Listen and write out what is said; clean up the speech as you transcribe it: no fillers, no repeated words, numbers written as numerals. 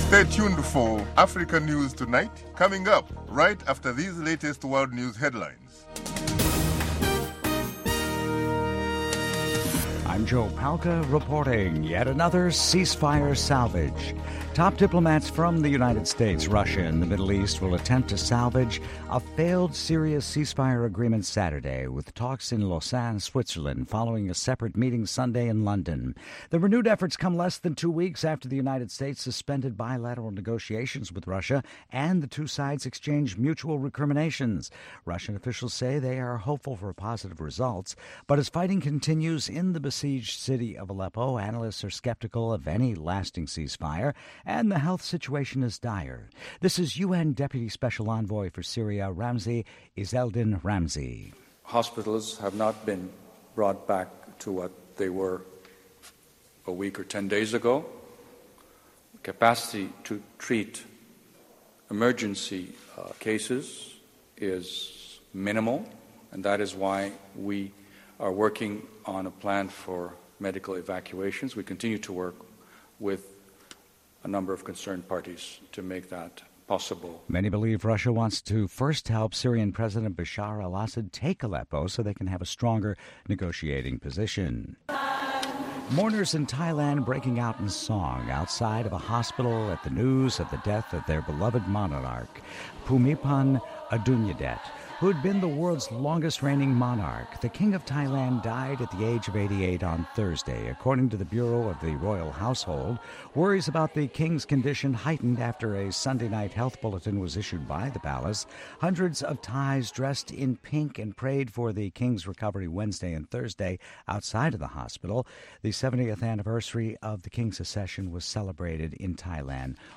Stay tuned for Africa News Tonight, coming up right after these latest world news headlines. I'm Joe Palca reporting yet another ceasefire salvage. Top diplomats from the United States, Russia, and the Middle East will attempt to salvage a failed Syria ceasefire agreement Saturday, with talks in Lausanne, Switzerland, following a separate meeting Sunday in London. The renewed efforts come less than 2 weeks after the United States suspended bilateral negotiations with Russia, and the two sides exchanged mutual recriminations. Russian officials say they are hopeful for positive results, but as fighting continues in the besieged city of Aleppo, analysts are skeptical of any lasting ceasefire, and the health situation is dire. This is UN Deputy Special Envoy for Syria, Ramzi Izzeldin Ramzi. Hospitals have not been brought back to what they were a week or 10 days ago. Capacity to treat emergency cases is minimal, and that is why we are working on a plan for medical evacuations. We continue to work with a number of concerned parties to make that possible. Many believe Russia wants to first help Syrian President Bashar al-Assad take Aleppo so they can have a stronger negotiating position. Mourners in Thailand breaking out in song outside of a hospital at the news of the death of their beloved monarch, Bhumibol Adulyadej, who had been the world's longest-reigning monarch. The King of Thailand died at the age of 88 on Thursday. According to the Bureau of the Royal Household, worries about the king's condition heightened after a Sunday night health bulletin was issued by the palace. Hundreds of Thais dressed in pink and prayed for the king's recovery Wednesday and Thursday outside of the hospital. The 70th anniversary of the king's accession was celebrated in Thailand